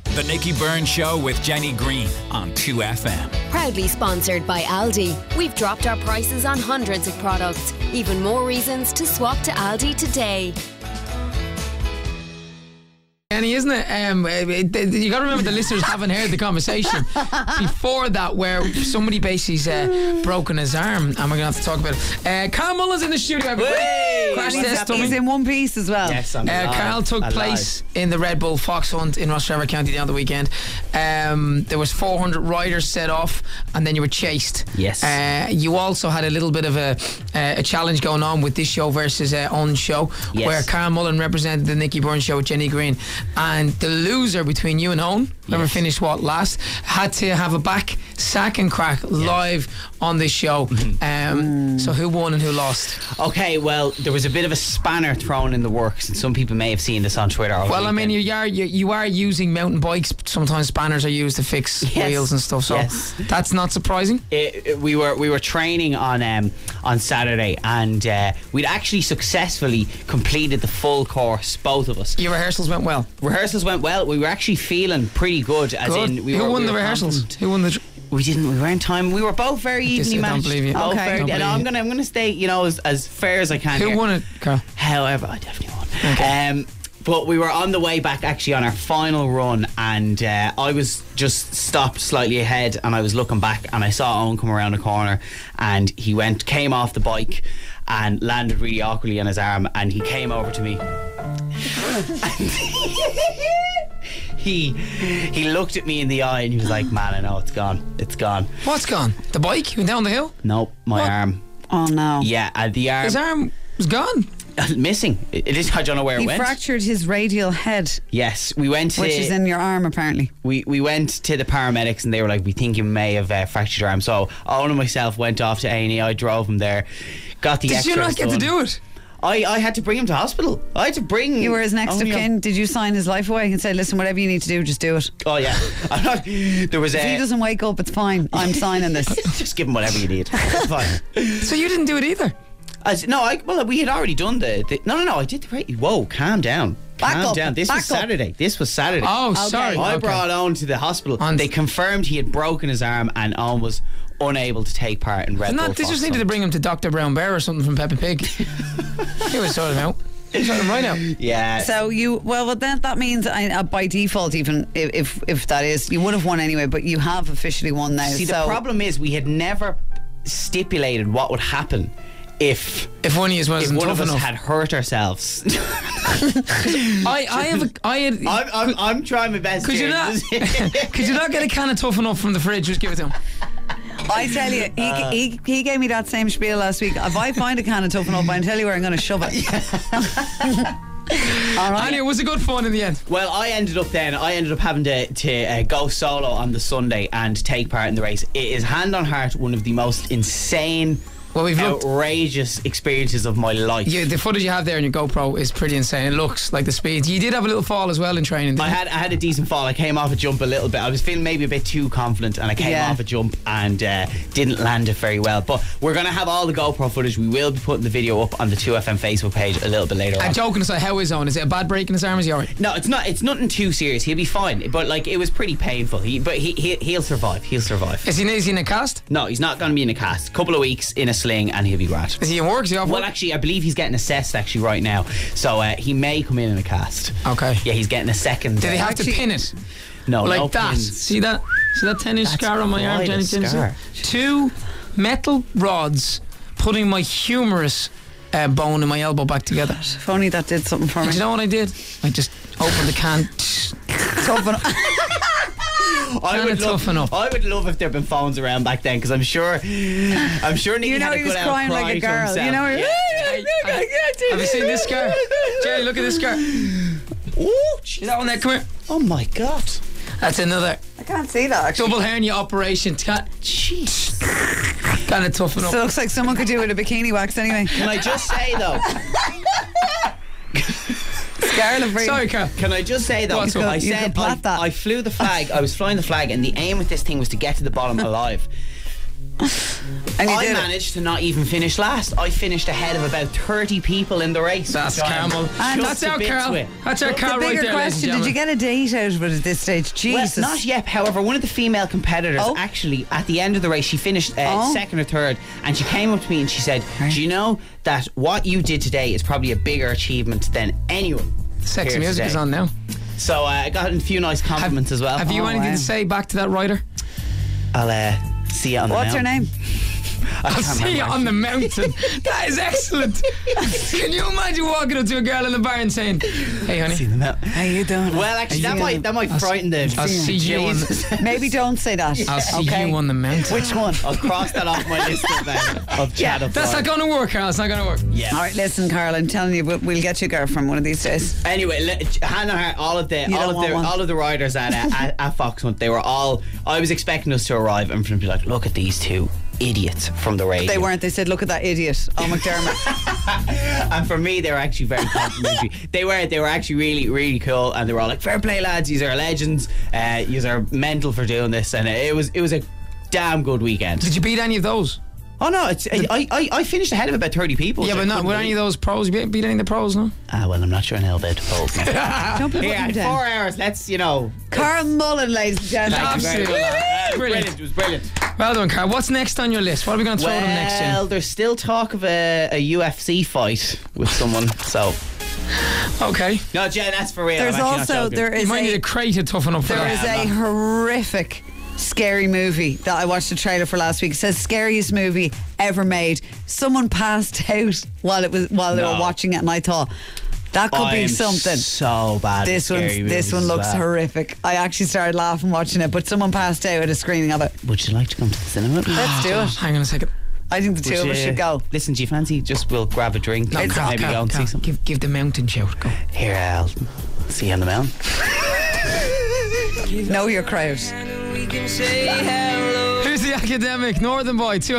The Nicky Byrne Show with Jenny Green on 2FM. Proudly sponsored by Aldi. We've dropped our prices on hundreds of products. Even more reasons to swap to Aldi today. Jenny, isn't it? You got to remember the listeners haven't heard the conversation before that, where somebody basically's broken his arm, and we're going to have to talk about it. Carl Mullen's in the studio. Crash test dummy. He's in one piece as well. Yes, Carl took place in the Red Bull Fox Hunt in Ross County the other weekend. There was 400 riders set off, and then you were chased. Yes. You also had a little bit of a challenge going on with this show versus On Show, Yes. where Carl Mullen represented the Nicky Byrne Show with Jenny Green. And the loser between you and Owen, whoever finished last, had to have a back sack and crack live on this show. So who won and who lost? Okay, well, there was a bit of a spanner thrown in the works, and some people may have seen this on Twitter. Well, I mean, you are using mountain bikes. Sometimes spanners are used to fix wheels and stuff. So that's not surprising. We were training on Saturday, and we'd actually successfully completed the full course, both of us. Your rehearsals went well. Rehearsals went well. We were actually feeling pretty good. Who won the rehearsals? Confident. Who won the? We didn't. We weren't time. We were both very evenly matched. I don't believe you. Both Okay. very- and I'm gonna stay, as fair as I can. Who here. won it, Carl? However, I definitely won. Okay. But we were on the way back actually on our final run, and I was just stopped slightly ahead, and I was looking back, and I saw Owen come around the corner, and he came off the bike and landed really awkwardly on his arm, and he came over to me. He looked at me in the eye and he was like, "Man, I know it's gone. It's gone." What's gone? The bike? You went down the hill? Nope, my arm. Oh no. Yeah, the arm. His arm was gone. Missing. It is. I don't know where it He went. fractured his radial head, Yes, we went to. which is in your arm apparently. We went to the paramedics and they were like, "We think you may have fractured your arm." So Owen and myself went off to A&E. I drove him there, got the Did X-rays you not get to done. do it? I had to bring him to hospital. I had to bring. You were his next of Owen kin. Did you sign his life away and say, "Listen, whatever you need to do, just do it"? Oh yeah. I'm not, there was If he a. doesn't wake up, it's fine. I'm signing this. Just give him whatever you need. It's fine. So you didn't do it either? We had already done the No, I did the right. Whoa, calm down. Calm down. This was Saturday. Oh, sorry. I Okay. brought Owen to the hospital. They confirmed he had broken his arm, and Owen was unable to take part in Red Bull. They just Fox needed to Hunt. bring him to Dr. Brown Bear or something from Peppa Pig. He was sorting him out. He was sorting him right out. Yeah. So then that means by default, even if that is, you would have won anyway. But you have officially won now. See, so the problem is we had never stipulated what would happen if one of us wasn't one tough of us enough. had hurt ourselves. I'm trying my best. Could you here. not? Could you not get a can of Tough Enough from the fridge? Just give it to him. I tell you, he gave me that same spiel last week. If I find a can of Toughen Up, I tell you where I'm going to shove it. All right. Anyway, it was a good fun in the end. Well, I ended up having to go solo on the Sunday and take part in the race. It is hand on heart one of the most insane, outrageous experiences of my life. Yeah, the footage you have there on your GoPro is pretty insane. It looks like the speed. You did have a little fall as well in training, didn't I had a decent fall. I came off a jump a little bit. I was feeling maybe a bit too confident, and I came off a jump and didn't land it very well. But we're going to have all the GoPro footage. We will be putting the video up on the 2FM Facebook page a little bit later on. And joking aside, how is Owen? Is it a bad break in his arm? Is he alright? No, it's not. It's nothing too serious. He'll be fine. But it was pretty painful. He'll survive. He'll survive. Is he in a cast? No, he's not going to be in a cast. Couple of weeks in a sling, and he'll be right. Is he in work? Is he off work? Well, actually, I believe he's getting assessed actually right now. So he may come in a cast. Okay. Yeah, he's getting a second. Did they have to pin it? No, like no that. pins. See that 10-inch scar on my arm, quite a Jenny? scar. 2 metal rods putting my humerus bone in my elbow back together. If only that did something for me. Do you know what I did? I just opened the can. Toughen Up. I would love if there'd been phones around back then, because I'm sure Nicky had a he good was out crying cry like a to girl. himself. You know, Have you seen this scar? Jerry, look at this scar. Oh, See that one there? Come here. oh my God. That's another I can't see that actually. double hernia operation. Jeez. Kind of toughen up. So it looks like someone could do it with a bikini wax anyway. Can I just say though? Scarlet for you. Sorry, Carl. Can I just say though? You could- I you said could plot that. I flew the flag. I was flying the flag, and the aim with this thing was to get to the bottom alive. And you I did it. managed to not even finish last. I finished ahead of about 30 people in the race. That's which I'm Carmel. And That's just a our bit Carl. with. That's our Carl The right bigger there, ladies question, and did you gentlemen. get a date out of it at this stage? Jesus. Well, not yet. However, one of the female competitors Oh. actually, at the end of the race, she finished Oh. second or third, and she came up to me and she said, "Do you know that what you did today is probably a bigger achievement than anyone?" Sexy here music today." is on now. So I got a few nice compliments as well. Have you Oh, anything wow. to say back to that rider? I'll see you on the What's her mountain. name? I I'll can't see you remember, on the mountain. That is excellent. Can you imagine walking up to a girl in the bar and saying, "Hey, honey, See the mountain. How you doing? Well, actually, that might frighten the. I'll see you on Jesus. Maybe don't say that. I'll see okay? you on the mountain." Which one? I'll cross that off my list of chat up. That's not going to work, Carl. It's not going to work. Yeah. All right, listen, Carl. I'm telling you, we'll get you a girlfriend one of these days. Anyway, hand on heart, all of don't want one. the riders at Fox Hunt, they were all. I was expecting us to arrive and for them to be like, "Look at these two idiots from the radio." They weren't. They said, "Look at that idiot, oh McDermott." And for me, they were actually very complimentary. They were actually really, really cool, and they were all like, "Fair play, lads. Yous are legends. Yous are mental for doing this." And it was a damn good weekend. Did you beat any of those? Oh no, I finished ahead of about 30 people. Yeah, which but I not couldn't with any of believe. those pros. You beat any of the pros, no? Well, I'm not sure how about to polls. Don't be putting Yeah, him 4 down. hours. Let's Carl Mullen, ladies and gentlemen. Thank you very Absolutely. much. Brilliant. It was brilliant. Well done, Carl. What's next on your list? What are we going to throw them next Well, in? there's still talk of a UFC fight with someone. So Okay. no, Jen, that's for real. There's I'm actually not also joking. there You is might need a a crate to toughen up for there that. is a horrific scary movie that I watched the trailer for last week. It says scariest movie ever made. Someone passed out while they No. were watching it, and I thought that could be I'm something. So bad. This at one, scary this movies one as looks well. horrific. I actually started laughing watching it, but someone passed out at a screening of it. Would you like to come to the cinema? Let's do it. Hang on a second. I think the two of us should go. Listen, do you fancy? Just we'll grab a drink. No, and Carl, maybe Carl, go and Carl, see something. give the mountain shout. Go. Here, I'll see you on the mountain. Know your crowd. Here's the academic Northern Boy.